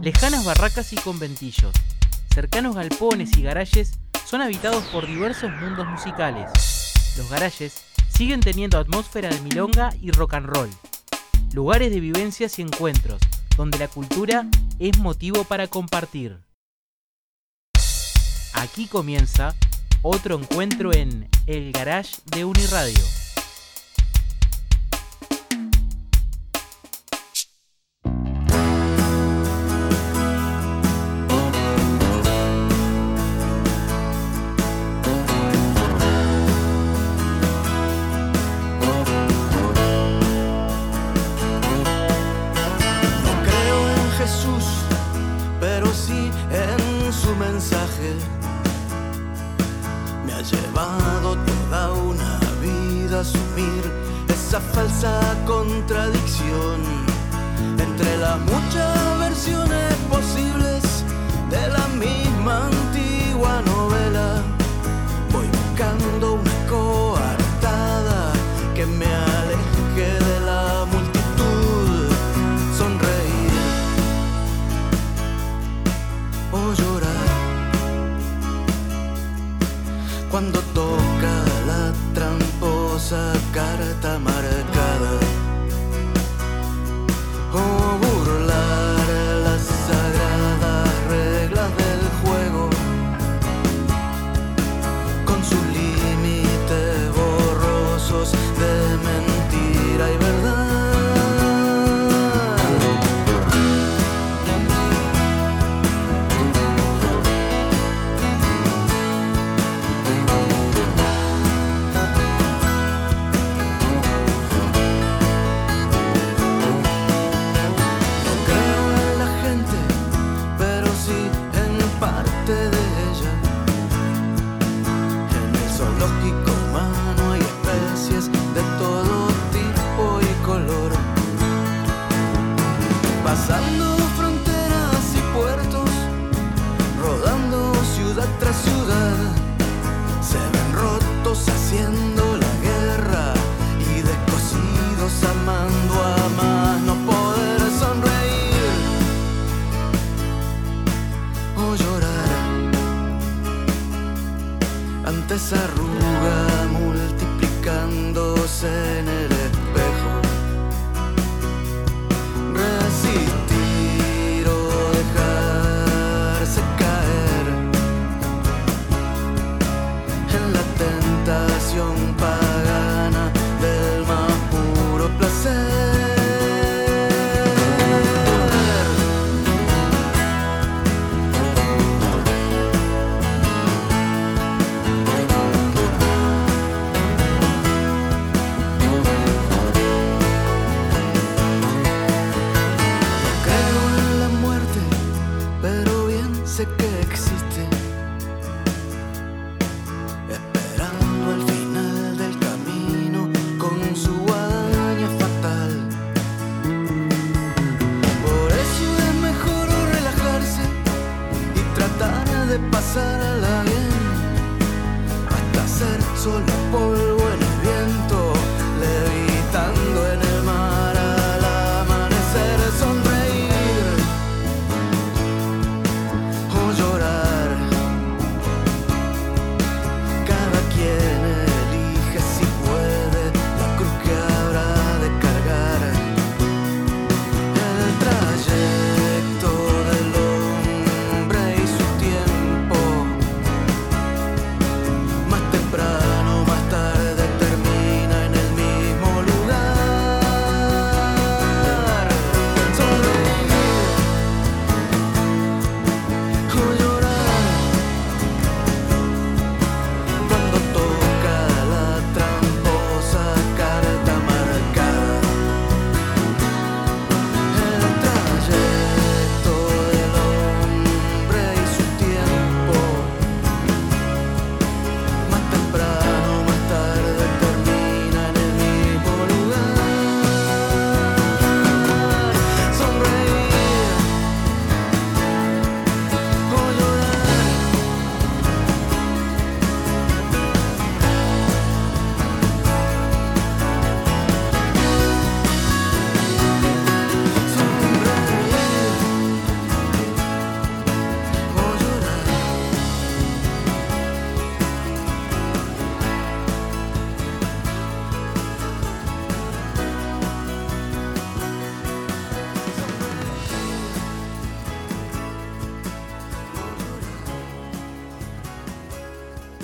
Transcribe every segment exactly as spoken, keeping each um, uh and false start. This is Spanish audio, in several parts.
Lejanas barracas y conventillos, cercanos galpones y garajes son habitados por diversos mundos musicales. Los garajes siguen teniendo atmósfera de milonga y rock and roll, lugares de vivencias y encuentros, donde la cultura es motivo para compartir. Aquí comienza otro encuentro en El Garage de Uniradio. Llevado toda una vida a asumir esa falsa contradicción entre las muchas versiones posibles de la misma antigua novela. Voy buscando una coartada que me aleje de la multitud, sonreír o llorar cuando toca la tramposa carta marcada, o burlar las sagradas reglas del juego con sus límites borrosos de mentira y verdad. Pasando fronteras y puertos, rodando ciudad tras ciudad, se ven rotos haciendo la guerra y descosidos amando a más no poder sonreír o llorar ante esa arruga multiplicándose en el espejo. Resistir o dejarse caer en la tentación pagana del más puro placer. Sé que existe, esperando al final del camino con su guadaña fatal. Por eso es mejor relajarse y tratar de pasarla bien, hasta ser solo polvo en el viento, levitando en el mar al amanecer, sonreír o llorar. Cada quien elige si puede la cruz que habrá de cargar. El trayecto del hombre y su tiempo, más temprano, más tarde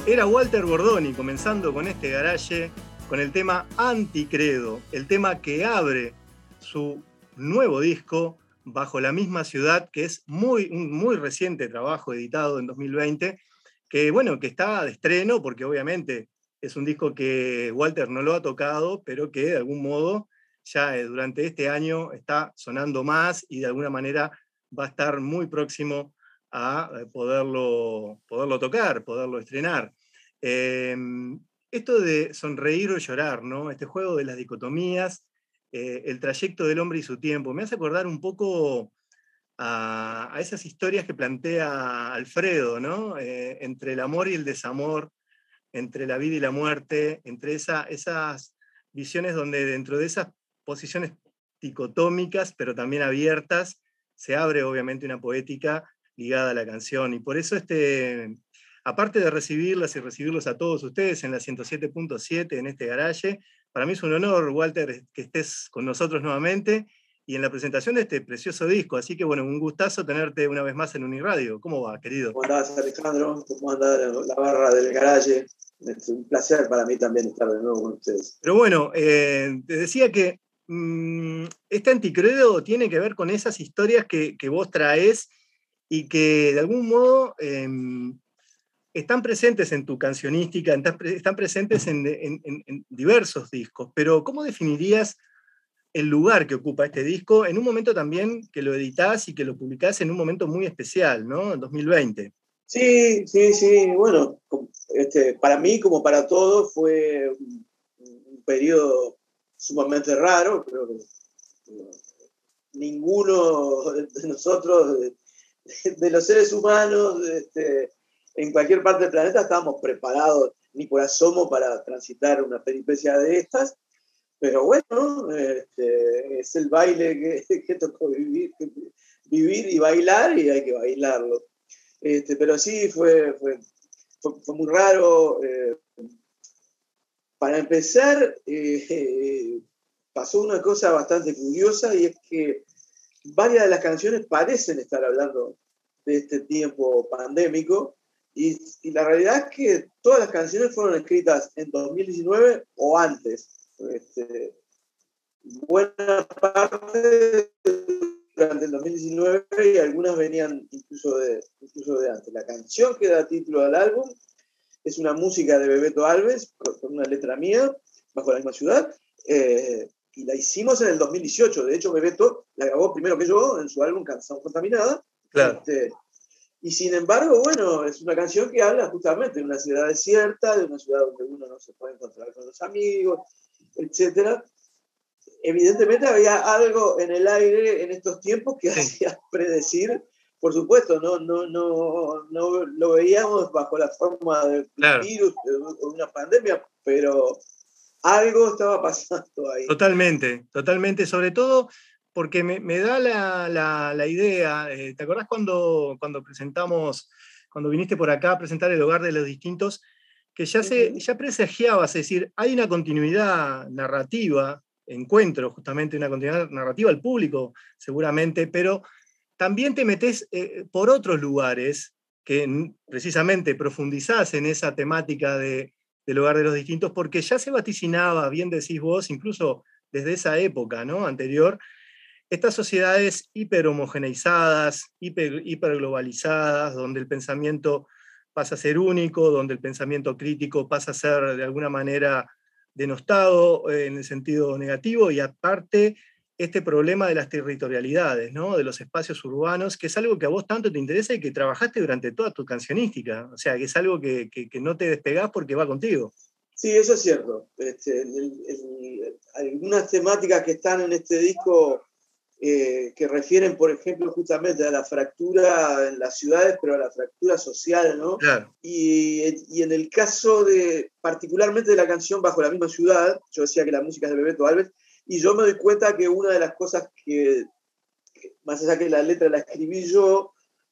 Era Walter Bordoni comenzando con este garaje, con el tema Anticredo, el tema que abre su nuevo disco Bajo la misma ciudad, que es muy, un muy reciente trabajo editado en dos mil veinte, que bueno, que está de estreno porque obviamente es un disco que Walter no lo ha tocado, pero que de algún modo ya durante este año está sonando más y de alguna manera va a estar muy próximo a poderlo, poderlo tocar, poderlo estrenar. Eh, esto de sonreír o llorar, ¿no? Este juego de las dicotomías, eh, el trayecto del hombre y su tiempo, me hace acordar un poco a, a esas historias que plantea Alfredo, ¿no? Eh, entre el amor y el desamor, entre la vida y la muerte, entre esa, esas visiones donde dentro de esas posiciones dicotómicas, pero también abiertas, se abre obviamente una poética ligada a la canción. Y por eso, este, aparte de recibirlas y recibirlos a todos ustedes en la ciento siete punto siete, en este garaje, para mí es un honor, Walter, que estés con nosotros nuevamente y en la presentación de este precioso disco. Así que, bueno, un gustazo tenerte una vez más en Uniradio. ¿Cómo va, querido? ¿Cómo andás, Alejandro? ¿Cómo anda la barra del garaje? Es un placer para mí también estar de nuevo con ustedes. Pero bueno, eh, te decía que mmm, este Anticredo tiene que ver con esas historias que, que vos traes y que de algún modo eh, están presentes en tu cancionística, están presentes en, en, en diversos discos. Pero ¿cómo definirías el lugar que ocupa este disco en un momento también que lo editás y que lo publicás en un momento muy especial, ¿no? En dos mil veinte. Sí, sí, sí. Bueno, este, para mí, como para todos, fue un, un periodo sumamente raro. Creo que ninguno de nosotros, de, de los seres humanos, este, en cualquier parte del planeta, estábamos preparados ni por asomo para transitar una peripecia de estas. Pero bueno, este, es el baile que, que tocó vivir, vivir y bailar, y hay que bailarlo. Este, pero sí, fue, fue, fue, fue muy raro. Eh, para empezar, eh, eh, pasó una cosa bastante curiosa, y es que varias de las canciones parecen estar hablando de este tiempo pandémico, y, y la realidad es que todas las canciones fueron escritas en dos mil diecinueve o antes. Este, buena parte durante el dos mil diecinueve, y algunas venían incluso de, incluso de antes. La canción que da título al álbum es una música de Bebeto Alves con una letra mía, Bajo la misma ciudad, eh, y la hicimos en el dos mil dieciocho. De hecho, Bebeto la grabó primero que yo en su álbum Canción Contaminada. Claro. Este, y sin embargo, bueno, es una canción que habla justamente de una ciudad desierta, de una ciudad donde uno no se puede encontrar con los amigos, etcétera. Evidentemente había algo en el aire en estos tiempos que sí hacía predecir, por supuesto, no, no, no, no lo veíamos bajo la forma de claro. un virus o una pandemia, pero algo estaba pasando ahí. Totalmente, totalmente, sobre todo porque me, me da la, la, la idea, eh, ¿te acordás cuando, cuando presentamos, cuando viniste por acá a presentar El Hogar de los Distintos, que ya, se, uh-huh. ya presagiabas, es decir, hay una continuidad narrativa, encuentro justamente una continuidad narrativa al público, seguramente, pero también te metés eh, por otros lugares que precisamente profundizás en esa temática de, del Hogar de los Distintos, porque ya se vaticinaba, bien decís vos, incluso desde esa época, ¿no? Anterior, estas sociedades hiperhomogeneizadas, hiper, hiperglobalizadas, donde el pensamiento pasa a ser único, donde el pensamiento crítico pasa a ser de alguna manera denostado eh, en el sentido negativo, y aparte este problema de las territorialidades, ¿no? De los espacios urbanos, que es algo que a vos tanto te interesa y que trabajaste durante toda tu cancionística, o sea, que es algo que, que, que no te despegás porque va contigo. Sí, eso es cierto. Este, el, el, algunas temáticas que están en este disco Eh, que refieren, por ejemplo, justamente a la fractura en las ciudades, pero a la fractura social, ¿no? Claro. Y, y en el caso de, particularmente de la canción Bajo la misma ciudad, yo decía que la música es de Bebeto Alves, y yo me doy cuenta que una de las cosas que, que más allá que la letra la escribí yo,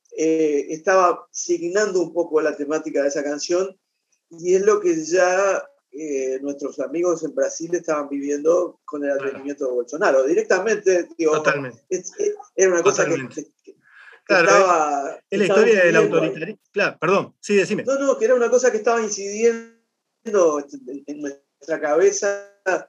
eh, estaba signando un poco la temática de esa canción, y es lo que ya Eh, nuestros amigos en Brasil estaban viviendo con el advenimiento claro. de Bolsonaro. Directamente, digo, Totalmente. Es, es, era una cosa que, que, Claro, estaba, es la estaba historia del incidiendo ahí. autoritarismo. Claro, perdón, sí, decime. No, no, que era una cosa que estaba incidiendo en, en nuestra cabeza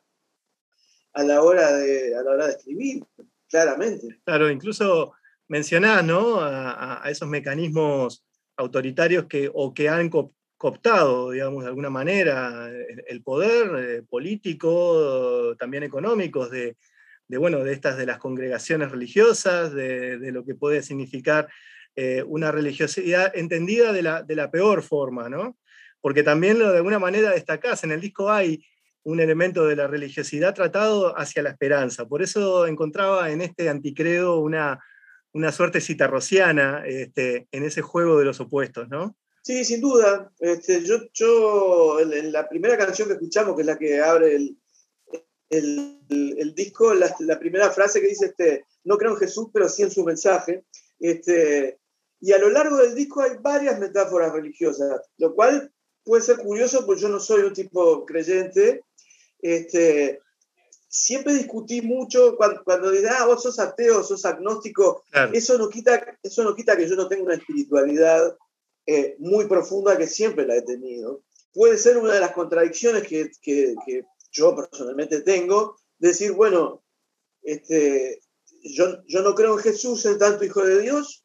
a la hora de, a la hora de escribir, claramente. Claro, incluso mencionás, ¿no? a, a esos mecanismos autoritarios que, o que han co- cooptado, digamos, de alguna manera, el, el poder eh, político, también económicos, de, de, bueno, de estas de las congregaciones religiosas, de, de lo que puede significar eh, una religiosidad entendida de la, de la peor forma, ¿no? Porque también lo de alguna manera destacás, en el disco hay un elemento de la religiosidad tratado hacia la esperanza. Por eso encontraba en este anticredo una, una suerte citarrociana este, en ese juego de los opuestos, ¿no? Sí, sin duda. Este, yo, yo en la primera canción que escuchamos, que es la que abre el, el, el, el disco, la, la primera frase que dice, este, no creo en Jesús, pero sí en su mensaje. Este, y a lo largo del disco hay varias metáforas religiosas, lo cual puede ser curioso porque yo no soy un tipo creyente. Este, siempre discutí mucho cuando, cuando dicen, ah, vos sos ateo, sos agnóstico. Claro. Eso no quita, eso no quita que yo no tenga una espiritualidad eh, muy profunda, que siempre la he tenido. Puede ser una de las contradicciones que, que, que yo personalmente tengo, decir, bueno, este, yo, yo no creo en Jesús, en tanto Hijo de Dios,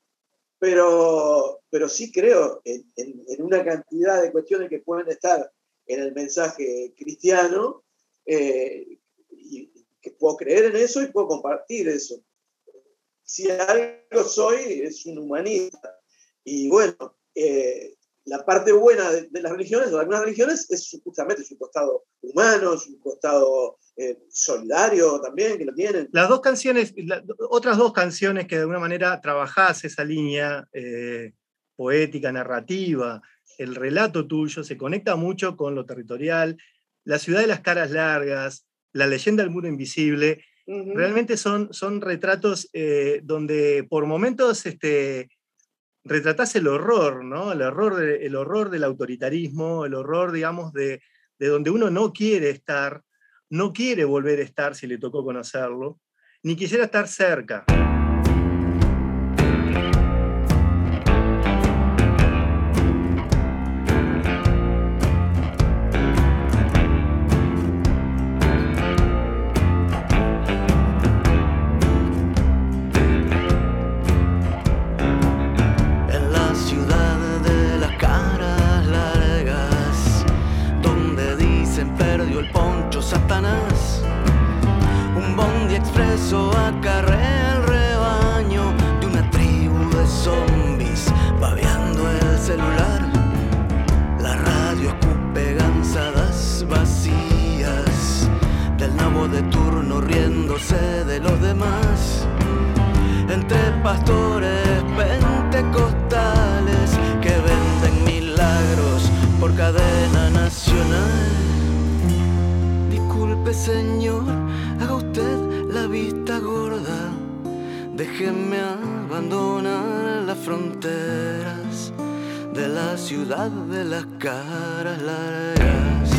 pero, pero sí creo en, en, en una cantidad de cuestiones que pueden estar en el mensaje cristiano, eh, y que puedo creer en eso y puedo compartir eso. Si algo soy, es un humanista. Y bueno, eh, la parte buena de, de las religiones, o de algunas religiones, es justamente su costado humano, su costado eh, solidario también, que lo tienen. Las dos canciones, la, otras dos canciones que de alguna manera trabajás esa línea eh, poética, narrativa, el relato tuyo se conecta mucho con lo territorial. La ciudad de las caras largas, La leyenda del muro invisible, uh-huh. realmente son, son retratos eh, donde por momentos este, retratás el horror, ¿no? El horror, de, el horror del autoritarismo, el horror, digamos, de, de donde uno no quiere estar, no quiere volver a estar si le tocó conocerlo, ni quisiera estar cerca. Satanás, un bondi expreso acarrea el rebaño de una tribu de zombies, babeando el celular. La radio escupe gansadas vacías del nabo de turno riéndose de los demás. Entre pastores pentecostales que venden milagros por cadena nacional. Disculpe, señor, haga usted la vista gorda. Déjeme abandonar las fronteras de la ciudad de las caras largas.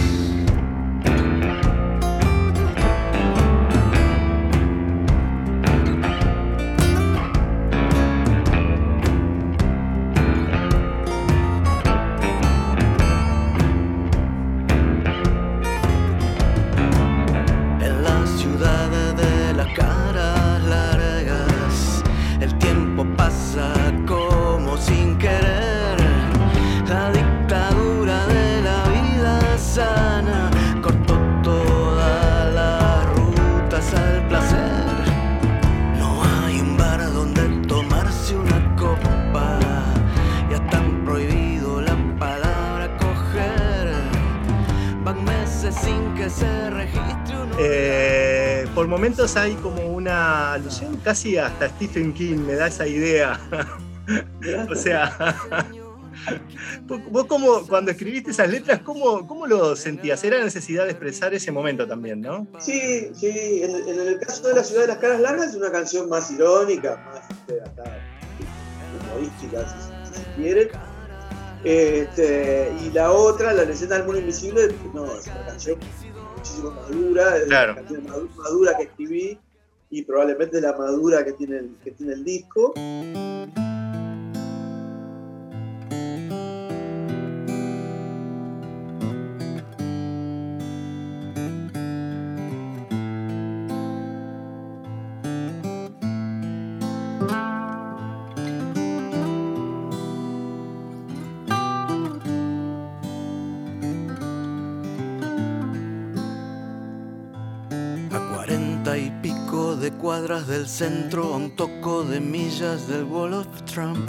Caras largas, el tiempo pasa como sin querer. La dictadura de la vida sana cortó todas las rutas al placer. No hay un bar donde tomarse una copa, ya están prohibido la palabra coger. Van meses sin que se registre un... Eh, por momentos hay como una alusión casi hasta Stephen King, me da esa idea. O sea, vos como, cuando escribiste esas letras, ¿cómo, cómo lo sentías? Era necesidad de expresar ese momento también, ¿no? Sí, sí. En, en el caso de La ciudad de las caras largas es una canción más irónica, más este, hasta humorística, si, si se quiere. Este, y la otra, La leyenda del muro invisible, no, es una canción muchísimo más dura, es claro. la canción más madura que escribí y probablemente la madura que tiene el, que tiene el disco. de cuadras del centro a un toco de millas del Wall of Trump.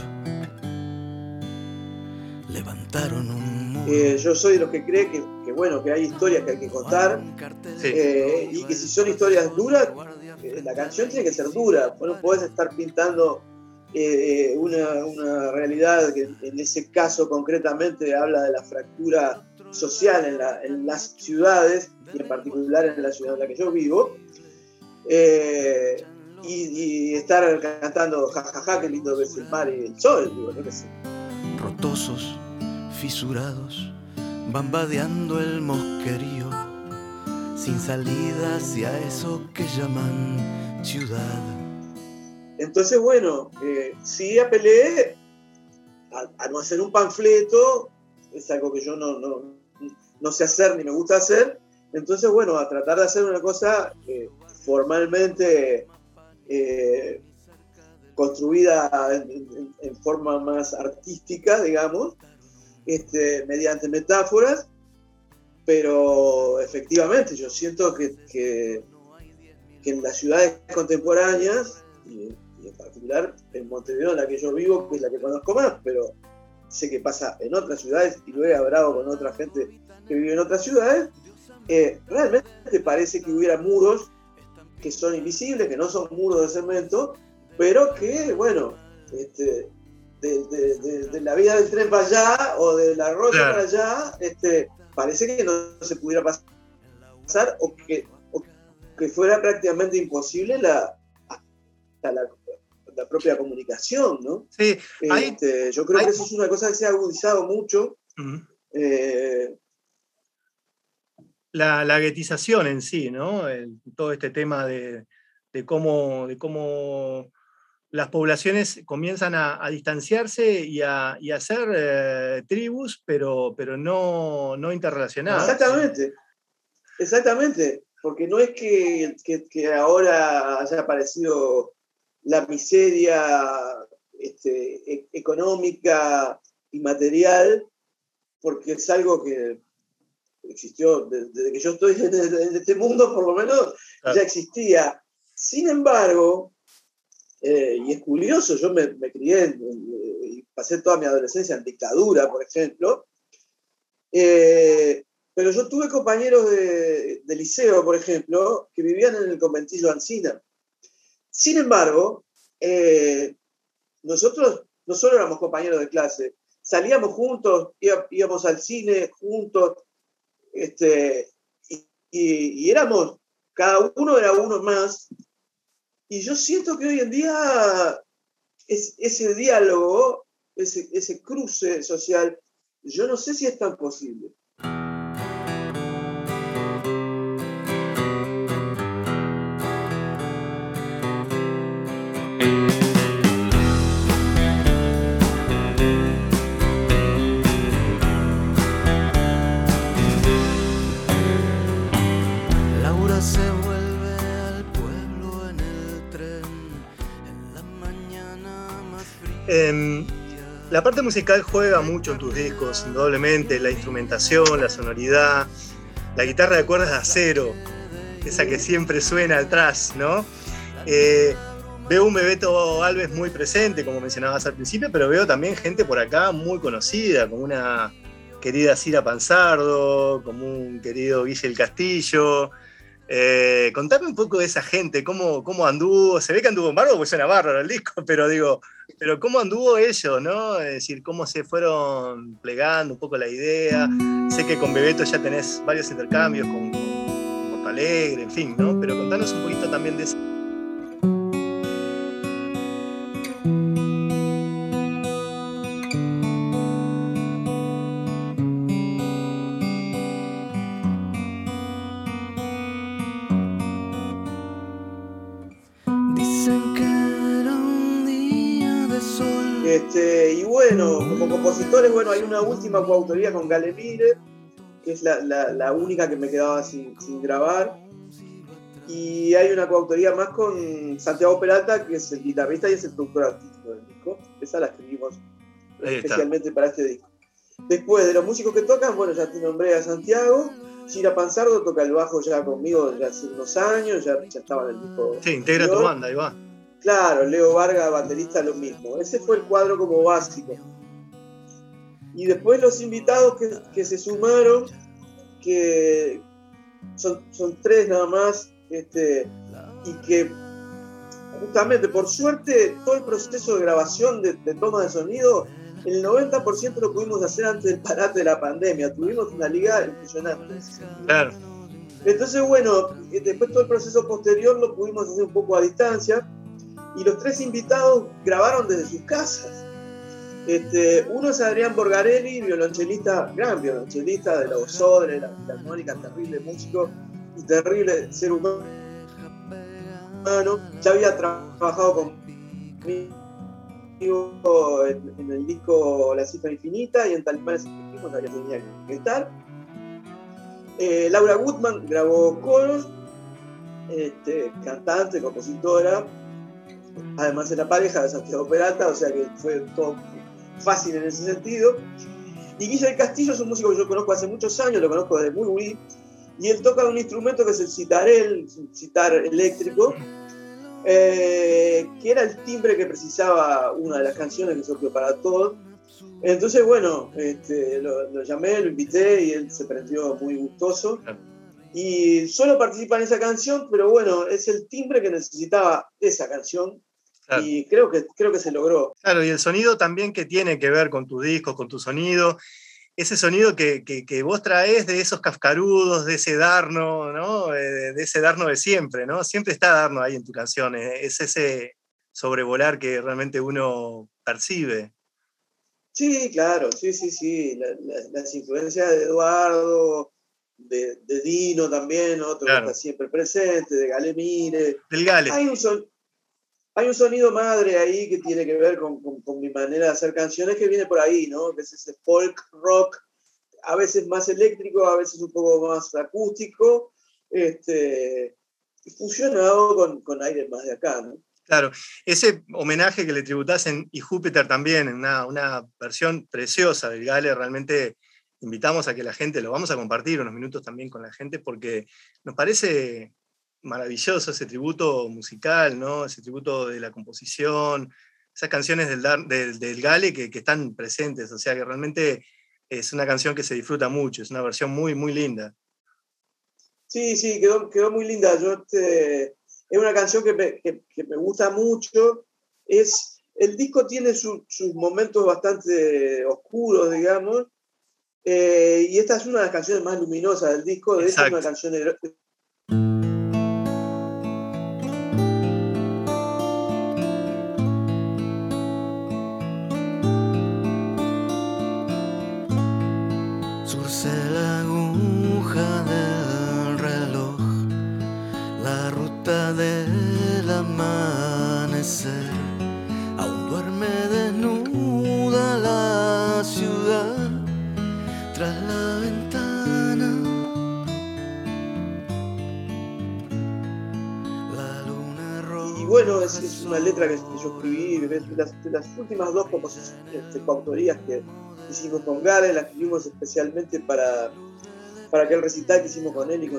Levantaron un muro. Eh, yo soy de los que cree que, que, bueno, que hay historias que hay que contar, Sí. eh, y que si son historias duras, eh, la canción tiene que ser dura. No podés estar pintando eh, una, una realidad que en ese caso concretamente habla de la fractura social en, la, en las ciudades, y en particular en la ciudad en la que yo vivo, eh, y, y estar cantando jajaja, ja, ja, qué lindo que es el mar y el sol, digo, no qué sé. Rotosos, fisurados, bambadeando el mosquerío, sin salida hacia eso que llaman ciudad. Entonces, bueno, eh, sí apelé a, a no hacer un panfleto, es algo que yo no, no, no sé hacer ni me gusta hacer. Entonces, bueno, a tratar de hacer una cosa eh, formalmente eh, construida en, en, en forma más artística, digamos, este, mediante metáforas, pero efectivamente yo siento que, que, que en las ciudades contemporáneas, y, y en particular en Montevideo, en la que yo vivo, que es la que conozco más, pero sé que pasa en otras ciudades y lo he hablado con otra gente que vive en otras ciudades, eh, realmente parece que hubiera muros que son invisibles, que no son muros de cemento, pero que, bueno, este, de, de, de, de la vía del tren para allá o del arroyo claro. para allá, este, parece que no se pudiera pasar o que, o que fuera prácticamente imposible la, la, la propia comunicación, ¿no? Sí, hay, este, yo creo hay... que eso es una cosa que se ha agudizado mucho. Uh-huh. eh, La, la guetización en sí, ¿no? El, todo este tema de, de, cómo, de cómo las poblaciones comienzan a, a distanciarse y a, y a ser eh, tribus, pero, pero no, no interrelacionadas. Exactamente, exactamente, porque no es que, que, que ahora haya aparecido la miseria este, e- económica y material, porque es algo que existió desde, desde que yo estoy en este mundo, por lo menos, claro. ya existía. Sin embargo, eh, y es curioso, yo me, me crié y pasé toda mi adolescencia en dictadura, por ejemplo, eh, pero yo tuve compañeros de, de liceo, por ejemplo, que vivían en el conventillo Ancina. Sin embargo, eh, nosotros no solo éramos compañeros de clase, salíamos juntos, íbamos al cine juntos, Este, y, y, y éramos, cada uno era uno más, y yo siento que hoy en día es, ese diálogo, ese, ese cruce social, yo no sé si es tan posible. Eh, la parte musical juega mucho en tus discos, indudablemente, la instrumentación, la sonoridad, la guitarra de cuerdas de acero, esa que siempre suena atrás, ¿no? Eh, veo un Bebeto Alves muy presente, como mencionabas al principio, pero veo también gente por acá muy conocida, como una querida Cira Panzardo, como un querido Guille el Castillo. Eh, contame un poco de esa gente, cómo, cómo anduvo, se ve que anduvo en bárbaro, porque suena bárbaro el disco, pero digo, pero cómo anduvo ellos, ¿no? Es decir, cómo se fueron plegando un poco la idea. Sé que con Bebeto ya tenés varios intercambios con, con Porto Alegre, en fin, ¿no? Pero contanos un poquito también de eso. Este, y bueno, como compositores, bueno, hay una última coautoría con Gale Miller, que es la, la, la única que me quedaba sin, sin grabar. Y hay una coautoría más con Santiago Peralta, que es el guitarrista y es el productor artístico del disco. Esa la escribimos especialmente para este disco. Después de los músicos que tocan, bueno, ya te nombré a Santiago. Chira Panzardo toca el bajo ya conmigo ya hace unos años, ya, ya estaba en el disco. Sí, integra tu banda, ahí va. Claro, Leo Vargas, baterista, lo mismo. Ese fue el cuadro como básico. Y después los invitados que, que se sumaron, que son, son tres nada más, este, y que justamente, por suerte, todo el proceso de grabación, de, de toma de sonido, el noventa por ciento lo pudimos hacer antes del parate de la pandemia. Tuvimos una liga impresionante. Claro. Entonces, bueno, después todo el proceso posterior lo pudimos hacer un poco a distancia, y los tres invitados grabaron desde sus casas. Este, uno es Adrián Borgarelli, violonchelista, gran violonchelista de la Osodre, la Filarmónica, terrible músico y terrible ser humano. Ya había trabajado conmigo en, en el disco La Cifra Infinita y en Talismanes Efectivos había tenido que estar. Eh, Laura Gutman grabó coros, este, cantante, compositora, además era pareja de Santiago Peralta, o sea que fue todo fácil en ese sentido. Y Guille del Castillo es un músico que yo conozco hace muchos años, lo conozco desde muy muy, y él toca un instrumento que es el citarel, un citar eléctrico, eh, que era el timbre que precisaba una de las canciones que surgió para todos. Entonces, bueno, este, lo, lo llamé, lo invité y él se prendió muy gustoso. Y solo participa en esa canción, pero bueno, es el timbre que necesitaba esa canción. Claro. Y creo que, creo que se logró. Claro, y el sonido también que tiene que ver con tus discos, con tu sonido, ese sonido que, que, que vos traes de esos cascarudos, de ese Darno, ¿no? De, de ese Darno de siempre, ¿no? Siempre está Darno ahí en tu canción, es ese sobrevolar que realmente uno percibe. Sí, claro, sí, sí, sí, la, la, las influencias de Eduardo, de, de Dino también, otro claro. que está siempre presente, de Gale Mire. Del Gale. Hay un son... Hay un sonido madre ahí que tiene que ver con, con, con mi manera de hacer canciones que viene por ahí, ¿no? Que es ese folk rock, a veces más eléctrico, a veces un poco más acústico, este, fusionado con, con aire más de acá, ¿no? Claro, ese homenaje que le tributás en Y Júpiter también, en una, una versión preciosa del Gale, realmente invitamos a que la gente, lo vamos a compartir unos minutos también con la gente, porque nos parece maravilloso ese tributo musical, ¿no? Ese tributo de la composición, esas canciones del, del, del Gale que, que están presentes, o sea que realmente es una canción que se disfruta mucho, es una versión muy, muy linda. Sí, sí, quedó, quedó muy linda. Yo, este, es una canción que me, que, que me gusta mucho. Es, el disco tiene su, sus momentos bastante oscuros, digamos, eh, y esta es una de las canciones más luminosas del disco. De hecho, es una canción de, del amanecer, aún duerme desnuda la ciudad tras la ventana. La luna roja. Y bueno, es, es una letra que yo escribí de las, de las últimas dos composiciones, este, coautorías que hicimos con Gale, las escribimos especialmente para, para aquel recital que hicimos con él y con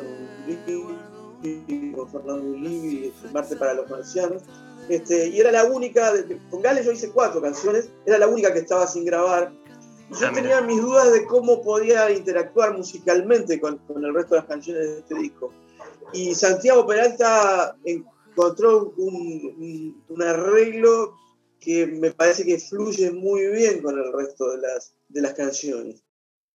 con Fernando Ulivi, Marte para los Marcianos, este, y era la única, de, con Gale yo hice cuatro canciones, era la única que estaba sin grabar, y yo tenía mis dudas de cómo podía interactuar musicalmente con, con el resto de las canciones de este disco, y Santiago Peralta encontró un, un, un arreglo que me parece que fluye muy bien con el resto de las, de las canciones.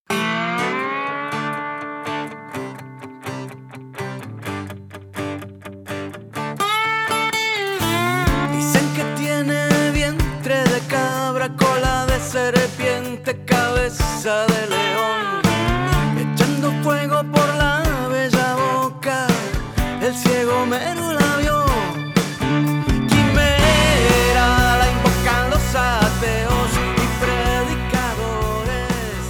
Cola de serpiente, cabeza de león, echando fuego por la bella boca, el ciego mero la vio. Quimera la invocan los ateos y predicadores.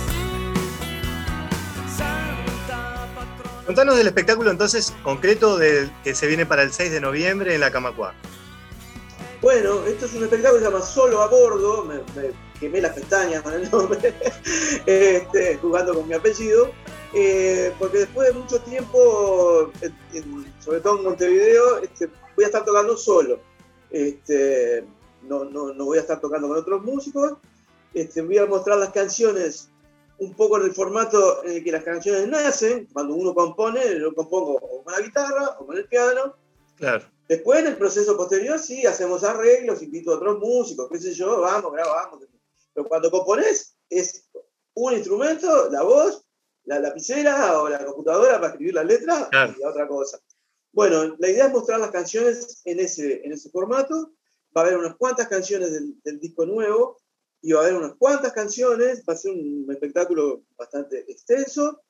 Santa patrona. Contanos del espectáculo entonces concreto del que se viene para el seis de noviembre en la Camacuá. Bueno, esto es un espectáculo que se llama Solo a Bordo, me, me quemé las pestañas con el nombre, este, jugando con mi apellido. eh, porque después de mucho tiempo, en, en, sobre todo en Montevideo, este, voy a estar tocando solo. Este, no, no, no voy a estar tocando con otros músicos. Este, voy a mostrar las canciones un poco en el formato en el que las canciones nacen. Cuando uno compone, yo compongo o con la guitarra o con el piano. Claro. Después, en el proceso posterior, sí, hacemos arreglos, invito a otros músicos, qué sé yo, vamos, grabamos. Pero cuando componés, es un instrumento, la voz, la lapicera o la computadora para escribir las letras, claro, y otra cosa. Bueno, la idea es mostrar las canciones en ese, en ese formato. Va a haber unas cuantas canciones del, del disco nuevo y va a haber unas cuantas canciones. Va a ser un espectáculo bastante extenso.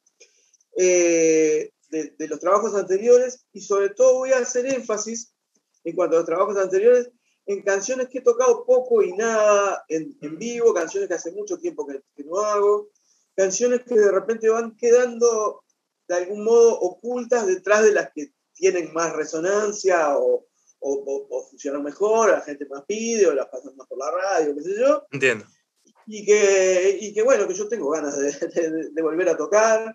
Eh, De, de los trabajos anteriores, y sobre todo voy a hacer énfasis en cuanto a los trabajos anteriores en canciones que he tocado poco y nada en, en vivo, canciones que hace mucho tiempo que, que no hago, canciones que de repente van quedando de algún modo ocultas detrás de las que tienen más resonancia o, o, o, o funcionan mejor, la gente más pide o las pasan más por la radio, qué sé yo. Entiendo. Y que, y que bueno, que yo tengo ganas de, de, de volver a tocar.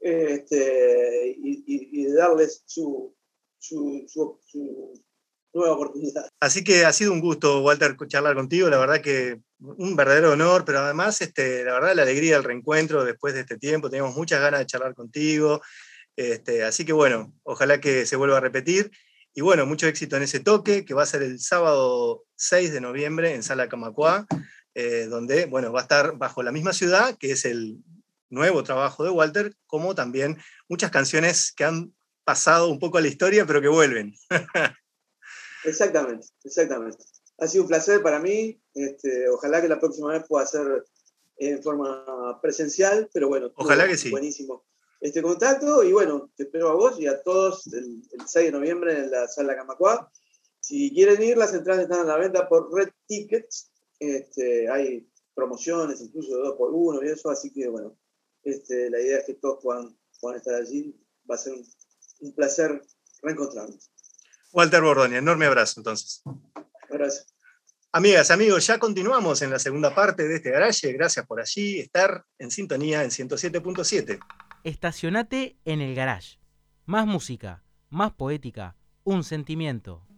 Este, y, y, y de darles su, su, su, su nueva oportunidad. Así que ha sido un gusto, Walter, charlar contigo, la verdad que un verdadero honor, pero además este, la verdad la alegría del reencuentro después de este tiempo, teníamos muchas ganas de charlar contigo, este, así que bueno, ojalá que se vuelva a repetir, y bueno, mucho éxito en ese toque, que va a ser el sábado seis de noviembre en Sala Camacuá, eh, donde bueno, va a estar bajo la misma ciudad, que es el nuevo trabajo de Walter, como también muchas canciones que han pasado un poco a la historia, pero que vuelven. Exactamente, exactamente. Ha sido un placer para mí. Este, ojalá que la próxima vez pueda ser en forma presencial, pero bueno, ojalá que sí. Buenísimo este contacto, y bueno, te espero a vos y a todos el, el seis de noviembre en la Sala Camacuá. Si quieren ir, las entradas están a la venta por Red Tickets. Este, hay promociones, incluso de dos por uno y eso, así que bueno, Este, la idea es que todos puedan, puedan estar allí. Va a ser un, un placer reencontrarnos. Walter Bordoni, enorme abrazo entonces. Gracias. Amigas, amigos, ya continuamos en la segunda parte de este garaje. Gracias por allí estar en sintonía en ciento siete punto siete. Estacionate en el garage. Más música, más poética, un sentimiento.